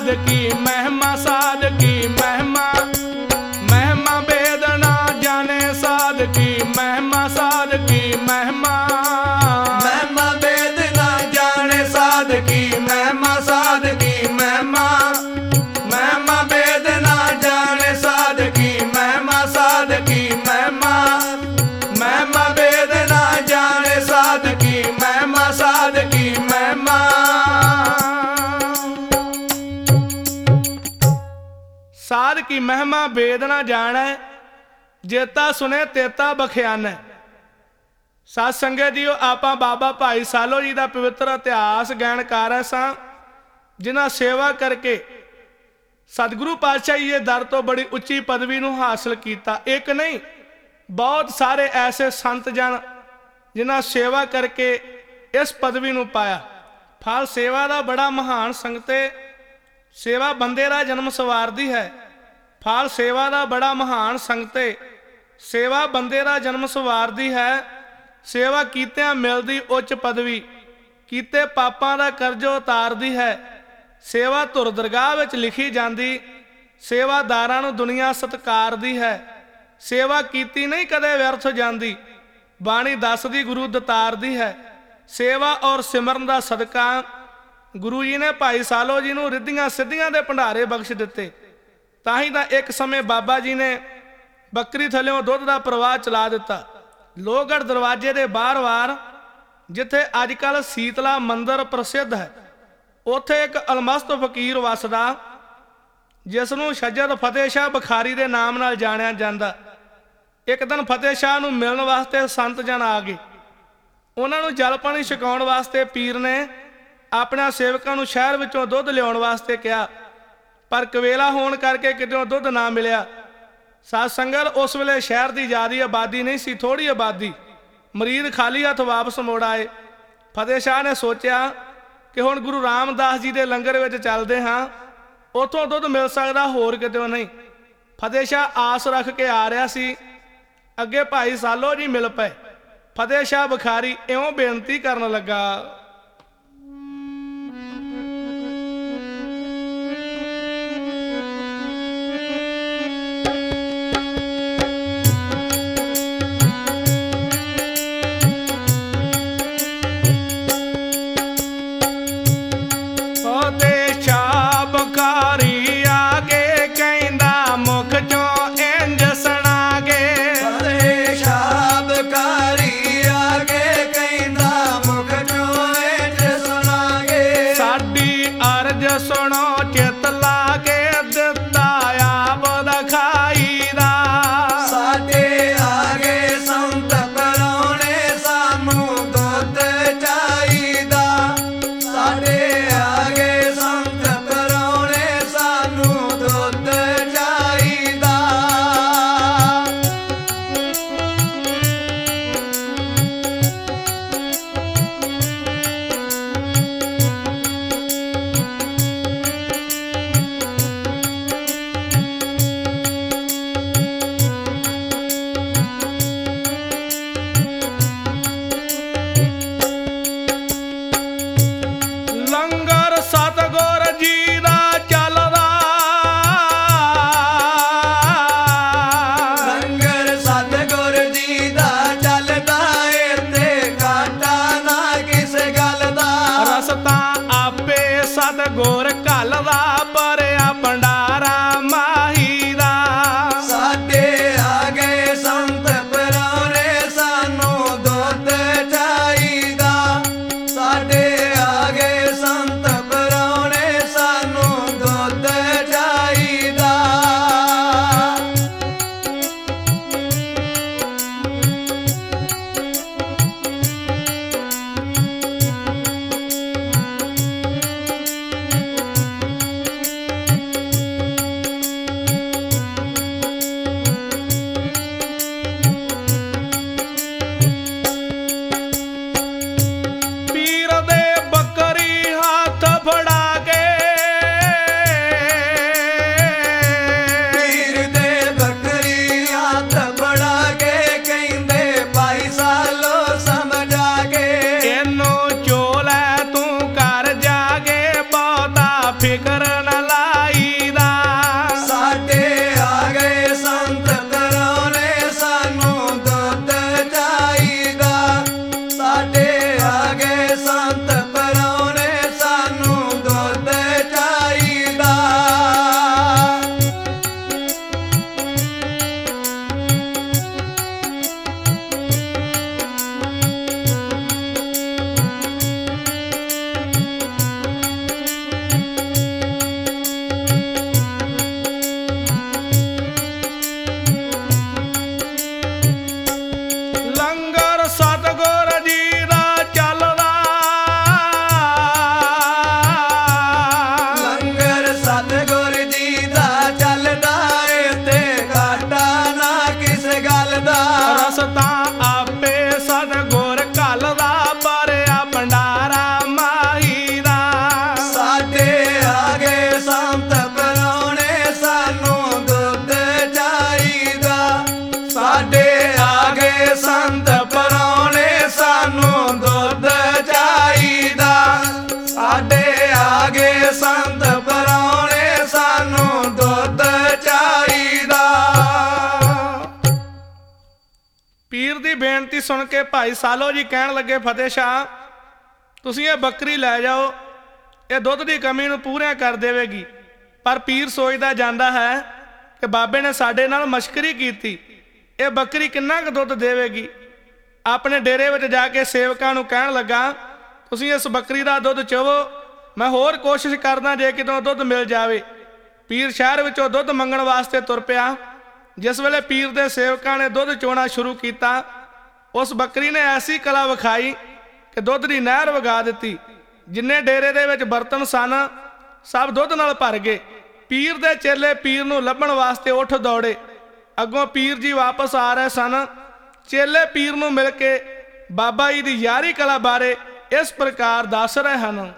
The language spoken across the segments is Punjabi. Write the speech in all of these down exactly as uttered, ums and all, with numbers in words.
साध की महिमा, साध की महिमा, महिमा वेद ना जाने साध की महिमा, साध की महिमा, महिमा वेद ना जाने साध की महिमा, साध की महिमा, महिमा वेद ना जाने साध की महिमा, साध की महिमा, महिमा वेद ना जाने साध की महिमा, साध की महिमा। साध की महिमा वेद ना जाने, जेता सुने तेता बखियाने। साध संगत जीओ, आपां बाबा भाई सालो जी का पवित्र इतिहास गैन कर रहे सां, जिन्हां सेवा करके सतगुरु पातशाह जी दे दर तो बड़ी उच्ची पदवी नूं हासिल कीता। एक नहीं, बहुत सारे ऐसे संत जन जिन्हां सेवा करके इस पदवी नूं पाया। फल सेवा का बड़ा महान संगते, सेवा बंदे का जन्म सवारदी है। फल सेवा का बड़ा महान संगते, सेवा बंदे का जन्म सवारदी है। सेवा कीतिਆਂ मिलदी उच्च पदवी, कीते पापां दा कर्ज उतारदी है। सेवा धुर दरगाह विच लिखी जांदी, सेवादारां नूं दुनिया सत्कारदी है। सेवा कीती नहीं कदे व्यर्थ जांदी, बाणी दसदी गुरु दतारदी है। सेवा और सिमरन दा सदका गुरु जी ने भाई सालो जी नूं रिद्धियां सिद्धियां दे भंडारे बख्श दिते। ताही तां एक समय बाबा जी ने बकरी थल्लों दुध का प्रवाह चला दिता। लोहगढ़ दरवाजे के बाहर वार, जिथे अजकल शीतला मंदिर प्रसिद्ध है, उत्थे एक अलमस्त फकीर वसदा, जिसनों सज्जद फतेह शाह बखारी के नाम नाल जाणिया जांदा। एक दिन फतेह शाह नूं मिलण वास्ते संत जन आ गए। उन्हां नूं जल पानी छकाउण वास्ते पीर ने अपने सेवकां नूं शहर विचों दुध लियाउण वास्ते कहा, पर कवेला होण करके कितों दुध ना मिलिया। साध संगत, उस वेले शहर की ज़्यादा आबादी नहीं सी, थोड़ी आबादी। मरीद खाली हथ वापस मुड़ आए। फतेह शाह ने सोचा कि हुण गुरु रामदास जी के लंगर में चलते हाँ, उतों दुध मिल सकता, होर कितों नहीं। फतेह शाह आस रख के आ रहा सी, अगे भाई सालो जी मिल पे। फतेह शाह बखारी इउं बेनती करन लगा, ਬੇਨਤੀ ਸੁਣ ਕੇ ਭਾਈ ਸਾਲੋ ਜੀ ਕਹਿਣ ਲੱਗੇ, ਫਤਿਹ ਸ਼ਾਹ ਤੁਸੀਂ ਇਹ ਬੱਕਰੀ ਲੈ ਜਾਓ, ਇਹ ਦੁੱਧ ਦੀ ਕਮੀ ਨੂੰ ਪੂਰਾ ਕਰ ਦੇਵੇਗੀ। ਪਰ ਪੀਰ ਸੋਚਦਾ ਜਾਂਦਾ ਹੈ ਕਿ ਬਾਬੇ ਨੇ ਸਾਡੇ ਨਾਲ ਮਸ਼ਕਰੀ ਕੀਤੀ, ਇਹ ਬੱਕਰੀ ਕਿੰਨਾ ਕੁ ਦੁੱਧ ਦੇਵੇਗੀ। ਆਪਣੇ ਡੇਰੇ ਵਿੱਚ ਜਾ ਕੇ ਸੇਵਕਾਂ ਨੂੰ ਕਹਿਣ ਲੱਗਾ, ਤੁਸੀਂ ਇਸ ਬੱਕਰੀ ਦਾ ਦੁੱਧ ਚੋਵੋ, ਮੈਂ ਹੋਰ ਕੋਸ਼ਿਸ਼ ਕਰਦਾ ਜੇ ਕਿਤੋਂ ਦੁੱਧ ਮਿਲ ਜਾਵੇ। ਪੀਰ ਸ਼ਹਿਰ ਵਿੱਚੋਂ ਦੁੱਧ ਮੰਗਣ ਵਾਸਤੇ ਤੁਰ ਪਿਆ। ਜਿਸ ਵੇਲੇ ਪੀਰ ਦੇ ਸੇਵਕਾਂ ਨੇ ਦੁੱਧ ਚੋਣਾ ਸ਼ੁਰੂ ਕੀਤਾ, ਉਸ ਬੱਕਰੀ ਨੇ ਐਸੀ ਕਲਾ ਵਿਖਾਈ ਕਿ ਦੁੱਧ ਦੀ ਨਹਿਰ ਵਗਾ ਦਿੱਤੀ। ਜਿੰਨੇ ਡੇਰੇ ਦੇ ਵਿੱਚ ਬਰਤਨ ਸਨ ਸਭ ਦੁੱਧ ਨਾਲ ਭਰ ਗਏ। ਪੀਰ ਦੇ ਚੇਲੇ ਪੀਰ ਨੂੰ ਲੱਭਣ ਵਾਸਤੇ ਉੱਠ ਦੌੜੇ। ਅੱਗੋਂ ਪੀਰ ਜੀ ਵਾਪਸ ਆ ਰਹੇ ਸਨ। ਚੇਲੇ ਪੀਰ ਨੂੰ ਮਿਲ ਕੇ ਬਾਬਾ ਜੀ ਦੀ ਯਾਰੀ ਕਲਾ ਬਾਰੇ ਇਸ ਪ੍ਰਕਾਰ ਦੱਸ ਰਹੇ ਹਨ।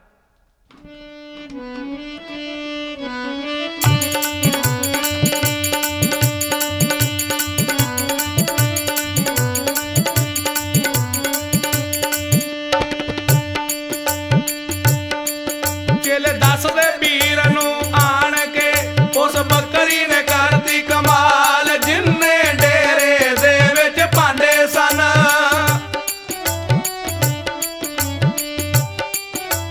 ਚੇਲੇ ਦੱਸਦੇ ਪੀਰ ਨੂੰ ਆਣ ਕੇ, ਉਸ ਬੱਕਰੀ ਨੇ ਕਰਦੀ ਕਮਾਲ, ਜਿੰਨੇ ਡੇਰੇ ਦੇ ਵਿੱਚ ਭਾਂਡੇ ਸਨ।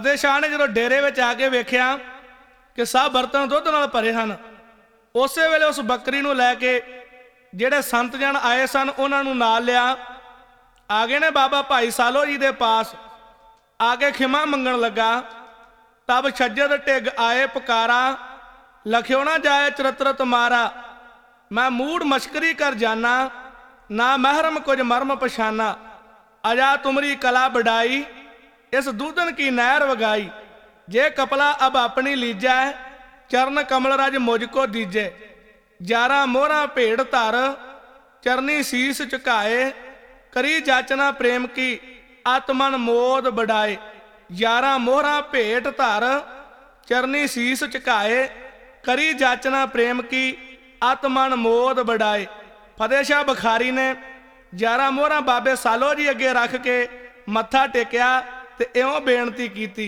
ਫਤਿਹ ਸ਼ਾਹ ਨੇ ਜਦੋਂ ਡੇਰੇ ਵਿੱਚ ਆ ਕੇ ਵੇਖਿਆ ਕਿ ਸਭ ਬਰਤਨ ਦੁੱਧ ਨਾਲ ਭਰੇ ਹਨ, ਉਸੇ ਵੇਲੇ ਉਸ ਬੱਕਰੀ ਨੂੰ ਲੈ ਕੇ ਜਿਹੜੇ ਸੰਤ ਜਨ ਆਏ ਸਨ ਉਹਨਾਂ ਨੂੰ ਨਾਲ ਲਿਆ। ਆ ਗਏ ਨੇ ਬਾਬਾ ਭਾਈ ਸਾਲੋ ਜੀ ਦੇ ਪਾਸ, ਆ ਕੇ ਖਿਮਾ ਮੰਗਣ ਲੱਗਾ। ਤਬ ਛੱਜਦ ਢਿੱਗ ਆਏ ਪੁਕਾਰਾ, ਲਖਿਓ ਨਾ ਜਾਏ ਚਰਿਤਰ ਤੁਮਾਰਾ। ਮੈਂ ਮੂੜ ਮਸ਼ਕਰੀ ਕਰ ਜਾਨਾ, ਨਾ ਮਹਿਰਮ ਕੁਝ ਮਰਮ ਪਛਾਨਾ। ਅਜਾ ਤੁਮਰੀ ਕਲਾ ਬੜਾਈ, ਇਸ ਦੂਧਨ ਕੀ ਨਹਿਰ ਵਗਾਈ। ਜੇ ਕਪਲਾ ਅਬ ਆਪਣੀ ਲੀਜੈ, ਚਰਨ ਕਮਲ ਰਜ ਮੁਝ ਕੋ ਦੀਜੈ। ਜਾਰਾ ਮੋਹਰਾ ਭੇੜ ਧਰ, ਚਰਨੀ ਸੀਸ ਝੁਕਾਏ। ਕਰੀ ਜਾਚਨਾ ਪ੍ਰੇਮ ਕੀ, ਆਤਮਨ ਮੋਦ ਬੜਾਏ। ਯਾਰਾਂ ਮੋਹਰਾ ਭੇਟ ਧਰ, ਚਰਨੀ ਸੀਸ ਝੁਕਾਏ। ਕਰੀ ਜਾਚਨਾ ਪ੍ਰੇਮ ਕੀ, ਆਤਮਨ ਮੋਦ ਬੜਾਏ। ਫਤਿਹ ਸ਼ਾਹ ਬੁਖਾਰੀ ਨੇ ਯਾਰਾਂ ਮੋਹਰਾ ਬਾਬੇ ਸਾਲੋ ਜੀ ਅੱਗੇ ਰੱਖ ਕੇ ਮੱਥਾ ਟੇਕਿਆ ਤੇ ਇਉਂ ਬੇਨਤੀ ਕੀਤੀ।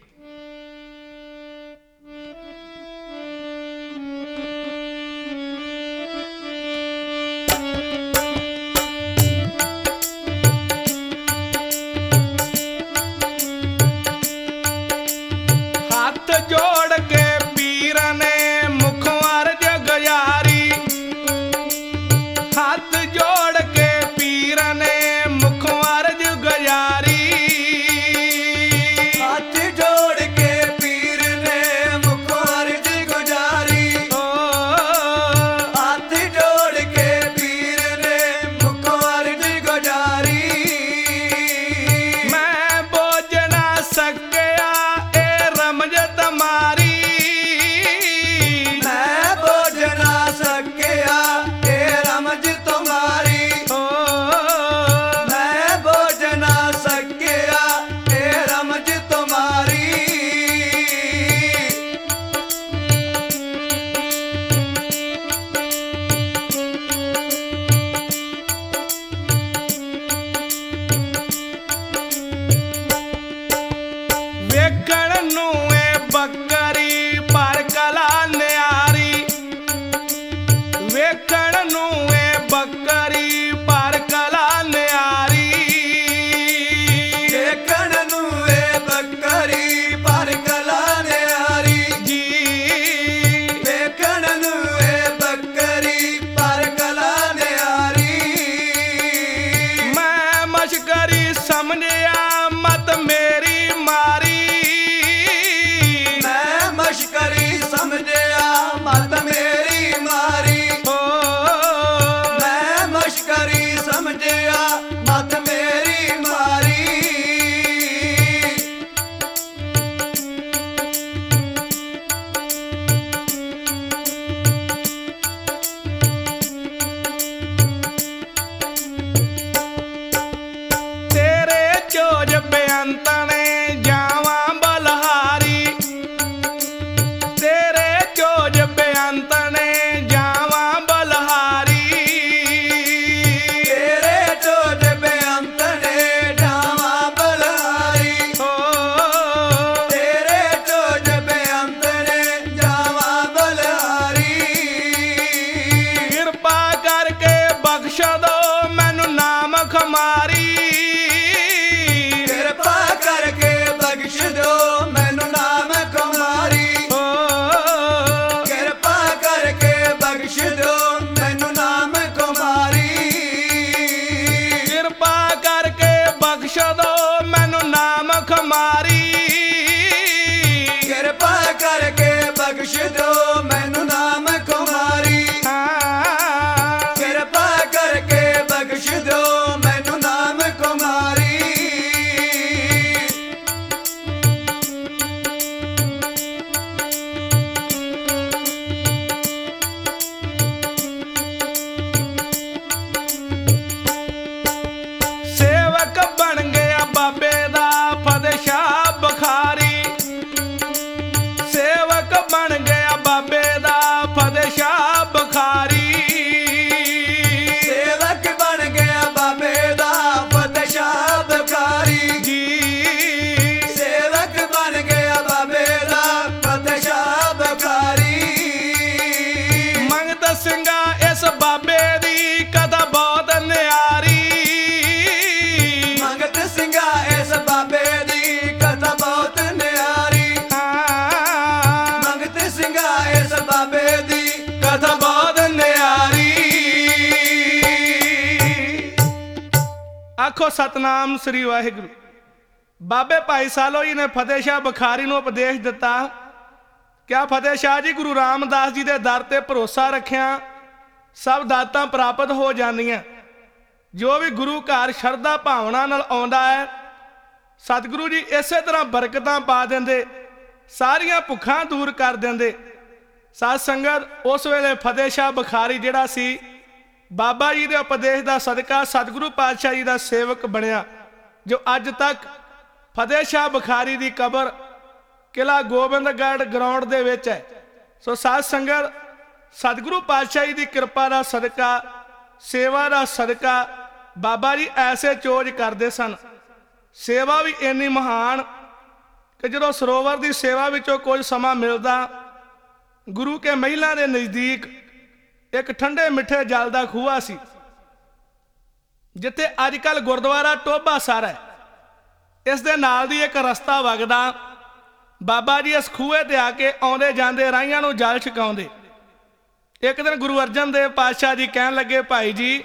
ਹੱਥ ਜੋੜ ਕੇ ਪੀਰ ਨੇ ਮੁਖੋਂ ਅਰਜ ਗੁਜ਼ਾਰੀ। ਹੱਥ ਜੋੜ ਕੇ ਪੀਰ ਨੇ ਮੁਖੋਂ ਅਰਜ ਗੁਜ਼ਾਰੀ। ਹੱਥ ਜੋੜ ਕੇ ਪੀਰ ਨੇ ਮੁਖੋਂ ਅਰਜ ਗੁਜ਼ਾਰੀ। ਓ ਹੱਥ ਜੋੜ ਕੇ ਪੀਰ ਨੇ ਮੁਖੋਂ ਅਰਜ ਗੁਜ਼ਾਰੀ। ਮੈਂ ਬੋਝ ਨਾ ਸਕਿਆ ਇਹ ਰਮਜ ਤਮਾਰੀ। ਮੈਂ ਬੋਝ ਨਾ ਸਕਿਆ ਇਹ ਰਮਜ ਤੁਮਾਰੀ। ਓ ਮੈਂ ਬੋਝ ਨਾ ਸਕਿਆ ਇਹ ਰਮਜ ਤੁਮਾਰੀ। ਵੇਖਣ ਨੂੰ ਇਹ ਬੱਕਰੀ ਪਰ ਕਲਾ ਨਿਆਰੀ। ਵੇਖਣ ਨੂੰ ਇਹ ਬੱਕਰੀ ਪਰ ਕਲਾ ਨਿਆਰੀ। ਦੇਖਣ ਨੂੰ ਇਹ ਬੱਕਰੀ ਪਰ ਕਲਾ ਨਿਆਰੀ। ਜੀ ਦੇਖਣ ਨੂੰ ਇਹ ਬੱਕਰੀ ਪਰ ਕਲਾ ਨਿਆਰੀ। ਮੈਂ ਮਸ਼ਕਰੀ ਸਮਝਿਆ ਮਤ ਮੇਰੀ ਮਾਰੀ। ਮੈਂ ਮਸ਼ਕਰੀ ਸਮਝਿਆ ਮਤ ਮੇਰੀ ਮਾਰੀ। ਓ ਮੈਂ ਮਸ਼ਕਰੀ ਸਮਝਿਆ ਮਤ ਮੇਰੀ ਮਾਰੀ। ਤੇਰੇ ਚੋਜ ਬੇਅੰਤ ਨੇ ਜਾਵਾਂ ਬਲਹਾਰੀ। ਤੇਰੇ ਚੋਜ ਬੇਅੰਤ ਨੇ ਜਾਵਾਂ ਬਲਹਾਰੀ। ਤੇਰੇ ਚੋਜ ਬੇਅੰਤ ਨੇ ਜਾਵਾਂ ਬਲਹਾਰੀ। ਓ ਤੇਰੇ ਚੋਜ ਬੇਅੰਤ ਨੇ ਜਾਵਾਂ ਬਲਹਾਰੀ। ਕਿਰਪਾ ਕਰਕੇ ਬਖਸ਼ ਦੋ ਮੈਨੂੰ ਨਾਮ ਖਮਾਰੀ। ਕਿਰਪਾ ਕਰਕੇ ਬਖਸ਼ ਦਿਓ ਮੈਨੂੰ ਨਾਮ ਕੁਮਾਰੀ। ਓ ਕਿਰਪਾ ਕਰਕੇ ਬਖਸ਼ ਦਿਓ ਮੈਨੂੰ ਨਾਮ ਕੁਮਾਰੀ। ਕਿਰਪਾ ਕਰਕੇ ਬਖਸ਼ ਦੋ ਮੈਨੂੰ ਨਾਮ ਖਮਾਰੀ। ਕਿਰਪਾ ਕਰਕੇ ਬਖਸ਼ ਦਿਓ ਮੈਨੂੰ ਨਾਮ ਕੁਮਾਰੀ। ਹਾਂ ਕਿਰਪਾ ਕਰਕੇ ਬਖਸ਼ ਦਿਓ ਮੈਨੂੰ ਨਾਮ ਕੁਮਾਰੀ। ਸੇਵਕ ਬਣ ਗਿਆ ਆਖੋ ਸਤਨਾਮ ਸ੍ਰੀ ਵਾਹਿਗੁਰੂ। ਬਾਬੇ ਭਾਈ ਸਾਲੋ ਜੀ ਨੇ ਫਤਿਹ ਸ਼ਾਹ ਬੁਖਾਰੀ ਨੂੰ ਉਪਦੇਸ਼ ਦਿੱਤਾ। ਕਿਆ ਫਤਿਹ ਸ਼ਾਹ ਜੀ, ਗੁਰੂ ਰਾਮਦਾਸ ਜੀ ਦੇ ਦਰ ਤੇ ਭਰੋਸਾ ਰੱਖਿਆ ਸਭ ਦਾਤਾਂ ਪ੍ਰਾਪਤ ਹੋ ਜਾਂਦੀਆਂ। ਜੋ ਵੀ ਗੁਰੂ ਘਰ ਸ਼ਰਧਾ ਭਾਵਨਾ ਨਾਲ ਆਉਂਦਾ ਹੈ, ਸਤਿਗੁਰੂ ਜੀ ਇਸੇ ਤਰ੍ਹਾਂ ਬਰਕਤਾਂ ਪਾ ਦਿੰਦੇ, ਸਾਰੀਆਂ ਭੁੱਖਾਂ ਦੂਰ ਕਰ ਦਿੰਦੇ। ਸਾਧ ਸੰਗਤ, ਉਸ ਵੇਲੇ ਫਤਿਹ ਸ਼ਾਹ ਬੁਖਾਰੀ ਜਿਹੜਾ ਸੀ, ਬਾਬਾ ਜੀ ਦੇ ਉਪਦੇਸ਼ ਦਾ ਸਦਕਾ ਸਤਿਗੁਰੂ ਪਾਤਸ਼ਾਹ ਜੀ ਦਾ ਸੇਵਕ ਬਣਿਆ, ਜੋ ਅੱਜ ਤੱਕ ਫਤਿਹ ਸ਼ਾਹ ਬੁਖਾਰੀ ਦੀ ਕਬਰ ਕਿਲਾ ਗੋਬਿੰਦਗੜ੍ਹ ਗਰਾਊਂਡ ਦੇ ਵਿੱਚ ਹੈ। ਸੋ ਸਾਧ ਸੰਗਤ, ਸਤਿਗੁਰੂ ਪਾਤਸ਼ਾਹ ਜੀ ਦੀ ਕਿਰਪਾ ਦਾ ਸਦਕਾ, ਸੇਵਾ ਦਾ ਸਦਕਾ ਬਾਬਾ ਜੀ ਐਸੇ ਚੋਜ ਕਰਦੇ ਸਨ। ਸੇਵਾ ਵੀ ਇੰਨੀ ਮਹਾਨ ਕਿ ਜਦੋਂ ਸਰੋਵਰ ਦੀ ਸੇਵਾ ਵਿੱਚੋਂ ਕੁਝ ਸਮਾਂ ਮਿਲਦਾ, ਗੁਰੂ ਕੇ ਮਹਿਲਾਂ ਦੇ ਨਜ਼ਦੀਕ ਇੱਕ ਠੰਡੇ ਮਿੱਠੇ ਜਲ ਦਾ ਖੂਹਾ ਸੀ, ਜਿੱਥੇ ਅੱਜ ਕੱਲ੍ਹ ਗੁਰਦੁਆਰਾ ਟੋਭਾ ਸਰ ਹੈ। ਇਸ ਦੇ ਨਾਲ ਦੀ ਇੱਕ ਰਸਤਾ ਵਗਦਾ। ਬਾਬਾ ਜੀ ਇਸ ਖੂਹੇ ਤੇ ਆ ਕੇ ਆਉਂਦੇ ਜਾਂਦੇ ਰਾਹੀਆਂ ਨੂੰ ਜਲ ਛਕਾਉਂਦੇ। ਇੱਕ ਦਿਨ ਗੁਰੂ ਅਰਜਨ ਦੇਵ ਪਾਤਸ਼ਾਹ ਜੀ ਕਹਿਣ ਲੱਗੇ, ਭਾਈ ਜੀ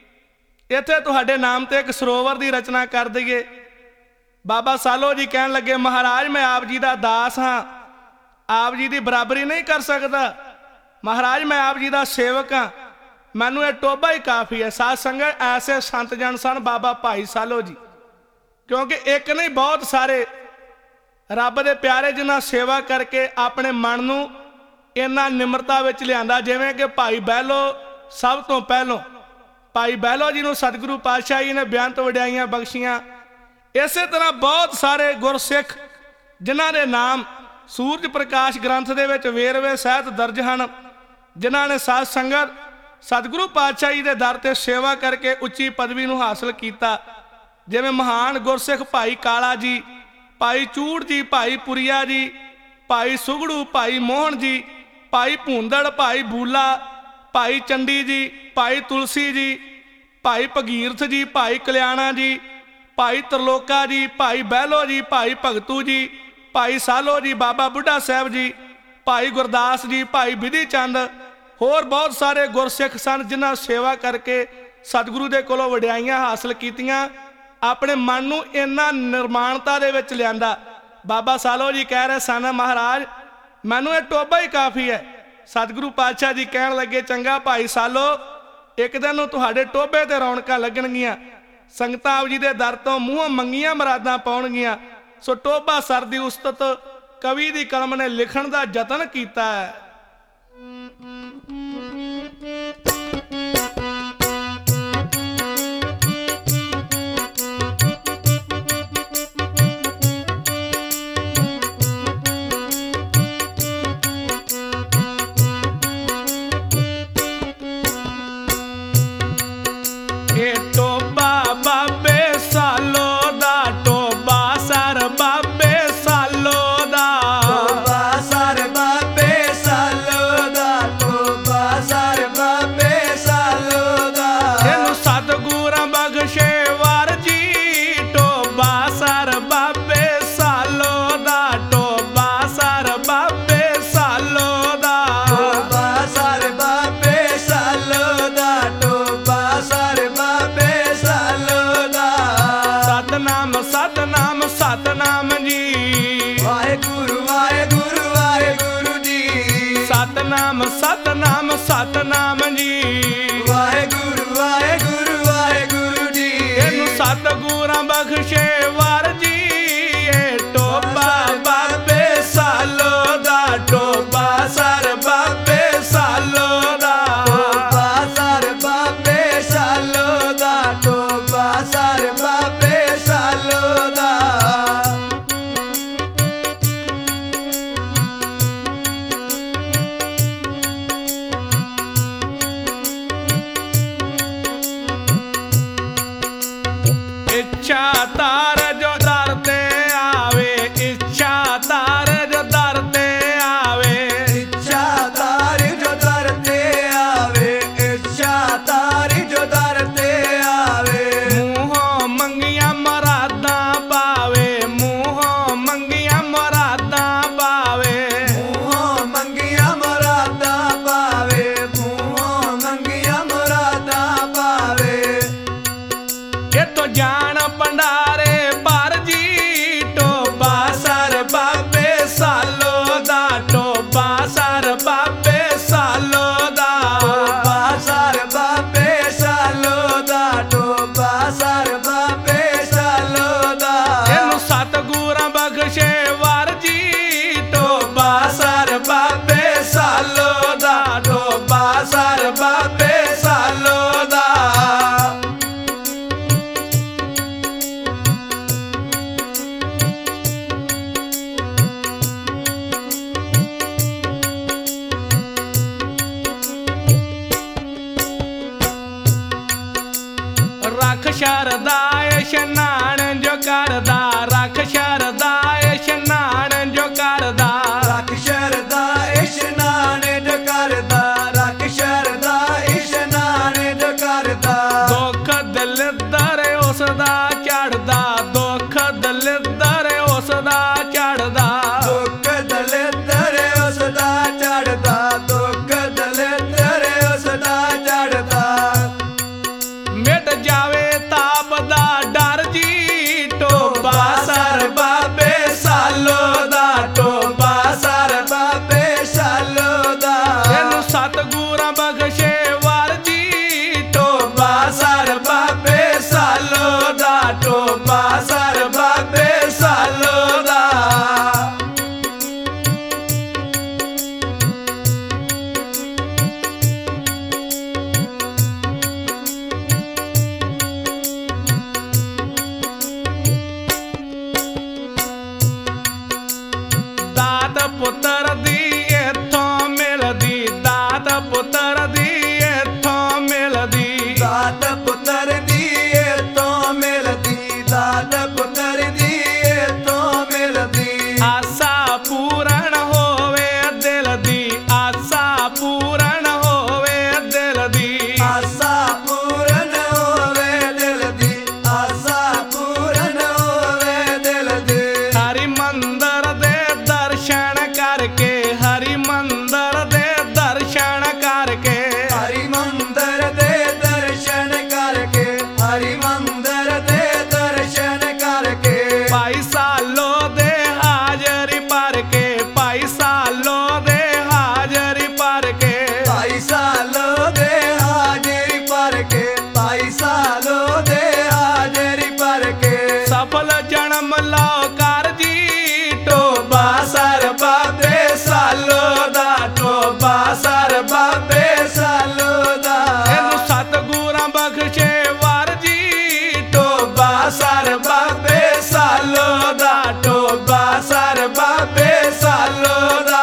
ਇੱਥੇ ਤੁਹਾਡੇ ਨਾਮ ਤੇ ਇੱਕ ਸਰੋਵਰ ਦੀ ਰਚਨਾ ਕਰ ਦਈਏ। ਬਾਬਾ ਸਾਲੋ ਜੀ ਕਹਿਣ ਲੱਗੇ, ਮਹਾਰਾਜ ਮੈਂ ਆਪ ਜੀ ਦਾ ਦਾਸ ਹਾਂ, ਆਪ ਜੀ ਦੀ ਬਰਾਬਰੀ ਨਹੀਂ ਕਰ ਸਕਦਾ। ਮਹਾਰਾਜ ਮੈਂ ਆਪ ਜੀ ਦਾ ਸੇਵਕ ਹਾਂ, ਮੈਨੂੰ ਇਹ ਟੋਭਾ ਹੀ ਕਾਫੀ ਹੈ। ਸਾਧ ਸੰਗਤ, ਐਸੇ ਸੰਤ ਜਨ ਸਨ ਬਾਬਾ ਭਾਈ ਸਾਲੋ ਜੀ, ਕਿਉਂਕਿ ਇੱਕ ਨਹੀਂ ਬਹੁਤ ਸਾਰੇ ਰੱਬ ਦੇ ਪਿਆਰੇ ਜਿਨ੍ਹਾਂ ਸੇਵਾ ਕਰਕੇ ਆਪਣੇ ਮਨ ਨੂੰ ਇੰਨਾ ਨਿਮਰਤਾ ਵਿੱਚ ਲਿਆਂਦਾ। ਜਿਵੇਂ ਕਿ ਭਾਈ ਬਹਿਲੋ ਸਭ ਤੋਂ ਪਹਿਲੋਂ, ਭਾਈ ਬਹਿਲੋ ਜੀ ਨੂੰ ਸਤਿਗੁਰੂ ਪਾਤਸ਼ਾਹ ਜੀ ਨੇ ਬੇਅੰਤ ਵਡਿਆਈਆਂ ਬਖਸ਼ੀਆਂ। ਇਸੇ ਤਰ੍ਹਾਂ ਬਹੁਤ ਸਾਰੇ ਗੁਰਸਿੱਖ ਜਿਨ੍ਹਾਂ ਦੇ ਨਾਮ ਸੂਰਜ ਪ੍ਰਕਾਸ਼ ਗ੍ਰੰਥ ਦੇ ਵਿੱਚ ਵੇਰਵੇ ਸਹਿਤ ਦਰਜ ਹਨ, ਜਿਨ੍ਹਾਂ ਨੇ ਸਾਧ ਸੰਗਤ ਸਤਿਗੁਰੂ ਪਾਤਸ਼ਾਹ ਜੀ ਦੇ ਦਰ ਤੇ ਸੇਵਾ ਕਰਕੇ ਉੱਚੀ ਪਦਵੀ ਨੂੰ ਹਾਸਲ ਕੀਤਾ। ਜਿਵੇਂ ਮਹਾਨ ਗੁਰਸਿੱਖ ਭਾਈ ਕਾਲਾ ਜੀ, ਭਾਈ ਚੂੜ ਜੀ, ਭਾਈ ਪੁਰੀਆ ਜੀ, ਭਾਈ ਸੁਗੜੂ, ਭਾਈ ਮੋਹਨ ਜੀ, ਭਾਈ ਭੂੰਦੜ, ਭਾਈ ਬੂਲਾ, ਭਾਈ ਚੰਡੀ ਜੀ, ਭਾਈ ਤੁਲਸੀ ਜੀ, ਭਾਈ ਭਗੀਰਥ ਜੀ, ਭਾਈ ਕਲਿਆਣਾ ਜੀ, ਭਾਈ ਤਰਲੋਕਾ ਜੀ, ਭਾਈ ਬਹਿਲੋ ਜੀ, ਭਾਈ ਭਗਤੂ ਜੀ, ਭਾਈ ਸਾਲੋ ਜੀ, ਬਾਬਾ ਬੁੱਢਾ ਸਾਹਿਬ ਜੀ, ਭਾਈ ਗੁਰਦਾਸ ਜੀ, ਭਾਈ ਬਿਧੀ ਚੰਦ, ਹੋਰ ਬਹੁਤ ਸਾਰੇ ਗੁਰਸਿੱਖ ਸਨ ਜਿਨ੍ਹਾਂ ਸੇਵਾ ਕਰਕੇ ਸਤਿਗੁਰੂ ਦੇ ਕੋਲੋਂ ਵਡਿਆਈਆਂ ਹਾਸਲ ਕੀਤੀਆਂ, ਆਪਣੇ ਮਨ ਨੂੰ ਇੰਨਾ ਨਿਰਮਾਣਤਾ ਦੇ ਵਿੱਚ ਲਿਆਂਦਾ। ਬਾਬਾ ਸਾਲੋ ਜੀ ਕਹਿ ਰਹੇ ਸਨ, ਮਹਾਰਾਜ ਮੈਨੂੰ ਇਹ ਟੋਭਾ ਹੀ ਕਾਫੀ ਹੈ। ਸਤਿਗੁਰੂ ਪਾਤਸ਼ਾਹ ਜੀ ਕਹਿਣ ਲੱਗੇ, ਚੰਗਾ ਭਾਈ ਸਾਲੋ, ਇੱਕ ਦਿਨ ਨੂੰ ਤੁਹਾਡੇ ਟੋਭੇ ਤੇ ਰੌਣਕਾਂ ਲੱਗਣਗੀਆਂ, ਸੰਗਤਾਂ ਆਪ ਜੀ ਦੇ ਦਰ ਤੋਂ ਮੂੰਹੋਂ ਮੰਗੀਆਂ ਮੁਰਾਦਾਂ ਪਾਉਣਗੀਆਂ। ਸੋ ਟੋਭਾ ਸਰ ਦੀ ਉਸਤਤ ਕਵੀ ਦੀ ਕਲਮ ਨੇ ਲਿਖਣ ਦਾ ਯਤਨ ਕੀਤਾ ਹੈ। ਬਾਬੇ ਰੱਖ ਸ਼ਰਦਾ ਇਸ਼ਨਾਨ ਜੋ ਕਰਦਾ, ਰੱਖ ਸ਼ਰਦਾ ਇਸ਼ਨਾਨ ਜੋ ਕਰਦਾ, ਰੱਖ ਸ਼ਰਦਾ ਇਸ਼ਨਾਨ ਜੋ ਕਰਦਾ, ਰੱਖ ਸ਼ਰਦਾ ਇਸ਼ਨਾਨ ਜੋ ਕਰਦਾ। ਦੁੱਖ ਦਲਿੱਦਰ ਉਸਦਾ ਚੜਦਾ, ਦੁੱਖ ਦਲਿੱਦਰ ਉਸਦਾ ਚੜਦਾ, ਦੁੱਖ ਦਲਿੱਦਰ ਉਸਦਾ ਚੜਦਾ, ਦੁੱਖ ਦਲਿੱਦਰ ਉਸਦਾ ਚੜਦਾ। ਮਿਟ ਜਾਵੇ ਤਾਪ ਦਾ ਡਰ ਜੀ, ਟੋਬਾ ਸਰ ਬਾਬੇ ਸਾਲੋ ਦਾ, ਟੋਬਾ ਸਰ ਬਾਬੇ ਸਾਲੋ ਦਾ। ਇਹਨੂੰ ਸਤਿਗੁਰਾਂ ਬਖਸ਼ੇ ਵਰ ਜੀ, ਟੋਬਾ ਸਰ ਬਾਬੇ ਸਾਲੋ ਦਾ, ਟੋਬਾ ਸਰ ਬਾਬੇ ਸਾਲੋ ਦਾ। ਦਾਤ ਪੁੱਤਰ ਦੀ ਇੱਥੋਂ ਮਿਲਦੀ, ਦਾਤ ਪੁੱਤਰ ਦੀ ਇੱਥੋਂ ਮਿਲਦੀ, ਦਾਤ ਪੁੱਤਰ ਦੀ ਇੱਥੋਂ ਮਿਲਦੀ, ਦਾਤ ਪੁੱਤਰ ਦੀ ਇੱਥੋਂ ਮਿਲਦੀ। ਆਸਾ ਪੂਰਨ ਹੋਵੇ ਦਿਲ ਦੀ, ਆਸਾ ਪੂਰਨ ਹੋਵੇ ਦਿਲ ਦੀ, ਆਸਾ ਪੂਰਨ ਹੋਵੇ ਦਿਲ ਦੀ, ਆਸਾ ਪੂਰਨ ਹੋਵੇ ਦਿਲ ਦੀ। ਹਰੀ ਮੰਦਰ ਦੇ ਦਰਸ਼ਨ ਕਰਕੇ, ਹਰੀ ਮੰਦਰ ਦੇ ਦਰਸ਼ਨ ਕਰਕੇ, ਹਰੀ ਮੰਦਰ ਦੇ ਦਰਸ਼ਨ ਕਰਕੇ, ਹਰੀ ਮੰਦਰ ਦੇ ਦਰਸ਼ਨ ਕਰਕੇ। ਭਾਈ ਸਾਲੋ ਦੇ ਹਾਜ਼ਰੀ ਭਰ ਕੇ, ਭਾਈ ਸਾਲੋ ਦੇ ਹਾਜ਼ਰੀ ਭਰ ਕੇ, ਭਾਈ ਸਾਲੋ ਦੇ ਹਾਜ਼ਰੀ ਭਰ ਕੇ, ਭਾਈ ਸਾਲੋ ਦੇ ਹਾਜ਼ਰੀ ਭਰ ਕੇ। ਸਫਲ ਜਨਮ ਲਓ ਕਰ ਜੀ, ਟੋਬਾ ਸਰ ਬਾਬੇ ਸਾਲੋ ਦਾ, ਟੋਬਾ ਸਰ ਬਾਬੇ ਸਾਲੋ ਦਾ। ਇਹਨੂੰ ਸਤਿਗੁਰਾਂ ਬਖਸ਼ੇ ਵਰ ਜੀ, ਟੋਬਾ ਸਰ ਬਾਬੇ ਸਾਲੋ ਦਾ, ਟੋਬਾ ਸਰ ਬਾਬੇ ਸਾਲੋ ਦਾ।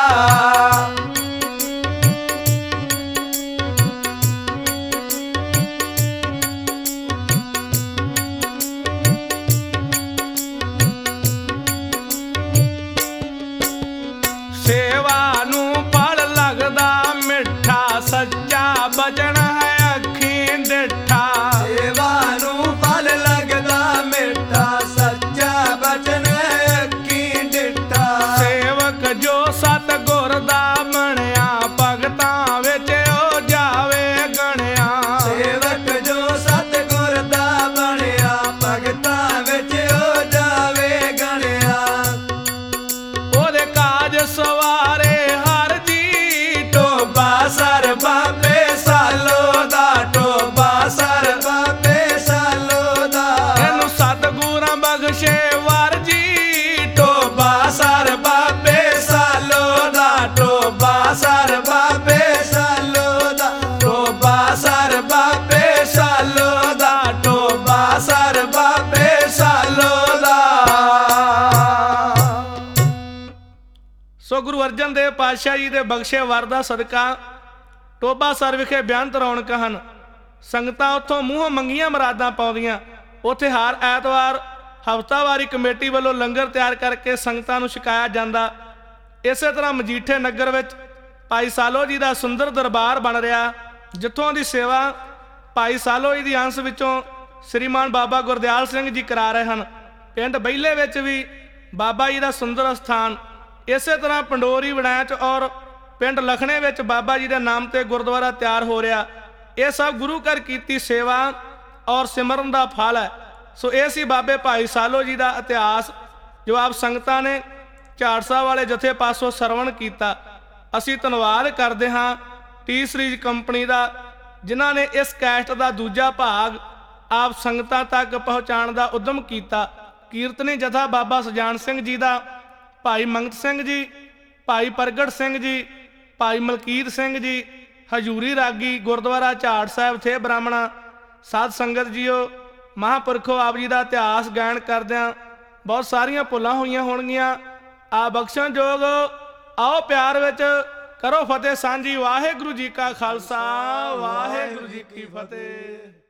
ਸੇਵਾ ਨੂੰ ਫਲ ਲੱਗਦਾ ਮਿੱਠਾ, ਸੱਚਾ ਬਚਨ ਹੈ ਅੱਖੀਂ ਡਿੱਠਾ, ਸੇਵਾ ਨੂੰ ਫਲ ਲੱਗਦਾ ਮਿੱਠਾ, ਸੱਚਾ ਬਚਨ ਅੱਖੀਂ ਡਿੱਠਾ। ਸੇਵਕ ਜੋ ਸਤਿਗੁਰ ਦਾ ਬਣਿਆ, ਭਗਤਾਂ ਵਿੱਚ ਉਹ ਜਾਵੇ ਗਣਿਆ, ਸੇਵਕ ਜੋ ਸਤਿਗੁਰ ਦਾ ਬਣਿਆ, ਭਗਤਾਂ ਵਿੱਚ ਉਹ ਜਾਵੇ ਗਣਿਆ। ਉਹਦੇ ਕਾਜ ਸਵਾਰੇ ਹਰ ਜੀ, ਟੋਬਾ ਸਰ ਬਾਬੇ ਸਾਲੋ ਦਾ, ਟੋਬਾ ਸਰ ਬਾਬੇ ਸਾਲੋ ਦਾ। ਇਹਨੂੰ ਸਤਿਗੁਰਾਂ ਬਖਸ਼ੇ ਵਰ ਜੀ, ਟੋਬਾ ਸਰ ਬਾਬੇ ਸਾਲੋ ਦਾ, ਟੋਬਾ ਸਰ ਬਾਬੇ ਸਾਲੋ ਦਾ, ਟੋਬਾ ਸਰ ਬਾਬੇ ਸਾਲੋ ਦਾ, ਟੋਬਾ ਸਰ ਬਾਬੇ ਸਾਲੋ ਦਾ। ਸੋ ਗੁਰੂ ਅਰਜਨ ਦੇਵ ਪਾਤਸ਼ਾਹ ਜੀ ਦੇ ਬਖਸ਼ੇ ਵਰ ਦਾ ਸਦਕਾ ਟੋਬਾ ਸਰ ਵਿਖੇ ਬੇਅੰਤ ਰੌਣਕ ਹਨ। ਸੰਗਤਾਂ ਉੱਥੋਂ ਮੂੰਹੋਂ ਮੰਗੀਆਂ ਮੁਰਾਦਾਂ ਪਾਉਂਦੀਆਂ। ਉੱਥੇ ਹਰ ਐਤਵਾਰ ਹਫ਼ਤਾਵਾਰੀ ਕਮੇਟੀ ਵੱਲੋਂ ਲੰਗਰ ਤਿਆਰ ਕਰਕੇ ਸੰਗਤਾਂ ਨੂੰ ਛਕਾਇਆ ਜਾਂਦਾ। ਇਸੇ ਤਰ੍ਹਾਂ ਮਜੀਠੇ ਨਗਰ ਵਿੱਚ ਭਾਈ ਸਾਲੋ ਜੀ ਦਾ ਸੁੰਦਰ ਦਰਬਾਰ ਬਣ ਰਿਹਾ, ਜਿੱਥੋਂ ਦੀ ਸੇਵਾ ਭਾਈ ਸਾਲੋ ਜੀ ਦੀ ਅੰਸ਼ ਵਿੱਚੋਂ ਸ੍ਰੀਮਾਨ ਬਾਬਾ ਗੁਰਦਿਆਲ ਸਿੰਘ ਜੀ ਕਰਾ ਰਹੇ ਹਨ। ਪਿੰਡ ਬਹਿਲੇ ਵਿੱਚ ਵੀ ਬਾਬਾ ਜੀ ਦਾ ਸੁੰਦਰ ਅਸਥਾਨ, ਇਸੇ ਤਰ੍ਹਾਂ ਪੰਡੋਰੀ ਵੜੈਚ ਔਰ ਪਿੰਡ ਲਖਣੇ ਵਿੱਚ ਬਾਬਾ ਜੀ ਦੇ ਨਾਮ ਤੇ ਗੁਰਦੁਆਰਾ ਤਿਆਰ ਹੋ ਰਿਹਾ। ਇਹ ਸਭ ਗੁਰੂ ਘਰ ਕੀਤੀ ਸੇਵਾ ਔਰ ਸਿਮਰਨ ਦਾ ਫਲ ਹੈ। ਸੋ ਇਹ ਸੀ ਬਾਬੇ ਭਾਈ ਸਾਲੋ ਜੀ ਦਾ ਇਤਿਹਾਸ, ਜੋ ਆਪ ਸੰਗਤਾਂ ਨੇ ਝਾੜ ਸਾਹਿਬ ਵਾਲੇ ਜਥੇ ਪਾਸੋਂ ਸਰਵਣ ਕੀਤਾ। ਅਸੀਂ ਧੰਨਵਾਦ ਕਰਦੇ ਹਾਂ ਟੀ ਸੀਰੀਜ਼ ਕੰਪਨੀ ਦਾ, ਜਿਨ੍ਹਾਂ ਨੇ ਇਸ ਕੈਸਟ ਦਾ ਦੂਜਾ ਭਾਗ ਆਪ ਸੰਗਤਾਂ ਤੱਕ ਪਹੁੰਚਾਉਣ ਦਾ ਉਦਮ ਕੀਤਾ। ਕੀਰਤਨੀ ਜਥਾ ਬਾਬਾ ਸੁਜਾਨ ਸਿੰਘ ਜੀ ਦਾ, ਭਾਈ ਮੰਗਤ ਸਿੰਘ ਜੀ, ਭਾਈ ਪ੍ਰਗਟ ਸਿੰਘ ਜੀ, ਭਾਈ ਮਲਕੀਤ ਸਿੰਘ ਜੀ, ਹਜੂਰੀ ਰਾਗੀ ਗੁਰਦੁਆਰਾ ਝਾੜ ਸਾਹਿਬ ਥੇ ਬ੍ਰਾਹਮਣਾ, ਸਾਧ ਸੰਗਤ ਜੀਓ, ਮਹਾਂਪੁਰਖੋ ਆਪ ਜੀ ਦਾ ਇਤਿਹਾਸ ਗਾਇਨ ਕਰਦਿਆਂ ਬਹੁਤ ਸਾਰੀਆਂ ਭੁੱਲਾਂ ਹੋਈਆਂ ਹੋਣਗੀਆਂ। ਆ ਬਖਸ਼ਣ ਜੋਗ ਆਓ ਪਿਆਰ ਵਿੱਚ ਕਰੋ ਫਤਿਹ ਸਾਂਝੀ। ਵਾਹਿਗੁਰੂ ਜੀ ਕਾ ਖਾਲਸਾ, ਵਾਹਿਗੁਰੂ ਜੀ ਕੀ ਫਤਿਹ।